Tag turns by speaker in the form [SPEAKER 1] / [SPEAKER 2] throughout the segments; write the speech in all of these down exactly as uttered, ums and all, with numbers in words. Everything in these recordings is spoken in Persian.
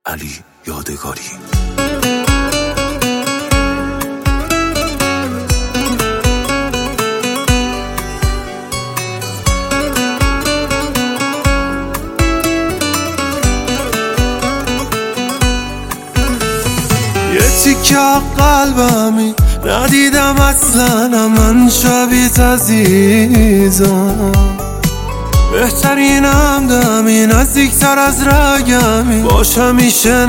[SPEAKER 1] علی یادگاری.
[SPEAKER 2] یه تیکه قلبمی ندیدم اصلا، من شبیت عزیزم، بهترینم دمی نزدیکتر از رگمی، باش همیشه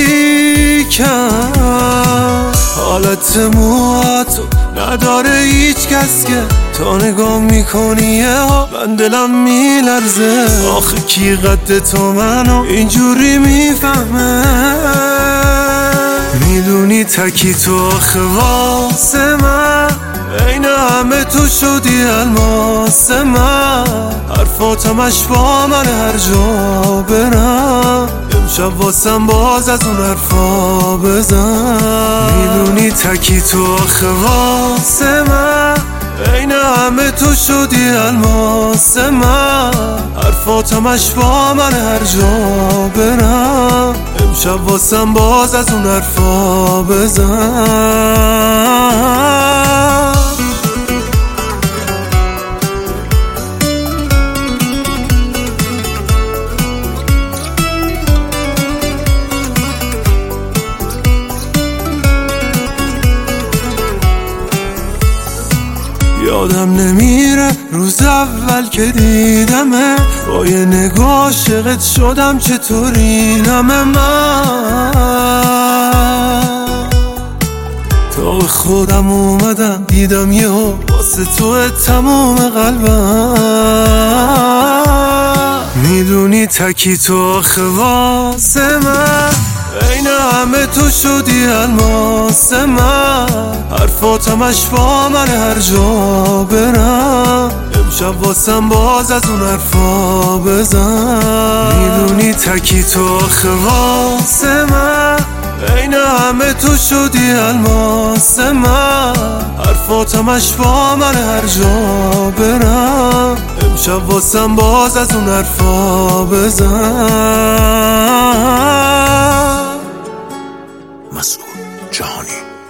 [SPEAKER 2] نزدیکم. حالت موهاتو نداره هیچ کس که تا نگاه میکنی ها من دلم میلرزه. آخه کی قد تو منو اینجوری میفهمه؟ میدونی تکی تو آخه واسه من این همه تو شدی الماس من، حرفاتم اش با من هر جا برم، امشب واسم باز از اون حرفا بزن. میدونی تکی تو آخه واسه من این همه تو شدی الماس من، حرفاتم اش با من هر جا برم، امشب واسم باز از اون حرفا بزن. یادم نمیره روز اول که دیدمه، با یه نگاه عاشقت شدم چطوری نمه من. تا به خودم اومدم دیدم یه واسه تو تمام قلبم. میدونی تکی تو آخه واسه من این همه تو شدی الماس من، حرفاتم اش با من هر جا برم، امشب واسم باز از اون حرفا بزن. میدونی تکی تو آخه واسه من این همه تو شدی الماس من، حرفاتم اش با من هر جا برم، امشب واسم باز از اون حرفا بزن.
[SPEAKER 1] مسئول جهانی.